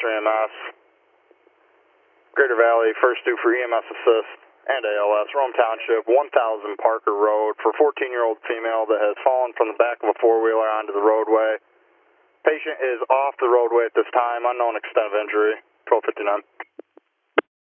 Western EMS. Greater Valley, first due for EMS assist and ALS. Rome Township, 1000 Parker Road for 14-year-old female that has fallen from the back of a four-wheeler onto the roadway. Patient is off the roadway at this time, unknown extent of injury, 1259.